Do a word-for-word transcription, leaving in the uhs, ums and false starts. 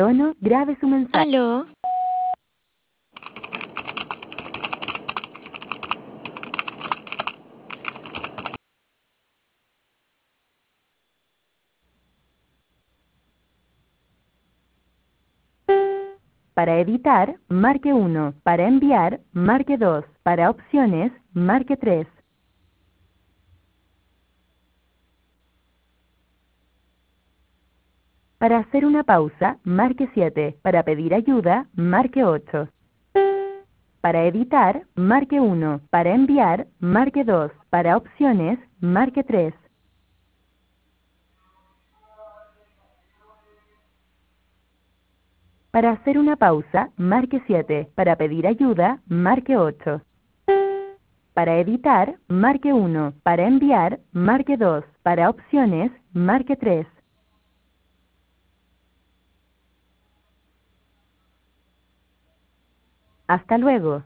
tono, grabe su mensaje. ¿Aló? Para editar, marque uno. Para enviar, marque dos. Para opciones, marque tres. Para hacer una pausa, marque siete. Para pedir ayuda, marque ocho. Para editar, marque uno. Para enviar, marque dos. Para opciones, marque tres. Para hacer una pausa, marque siete. Para pedir ayuda, marque ocho. Para editar, marque uno. Para enviar, marque dos. Para opciones, marque tres. Hasta luego.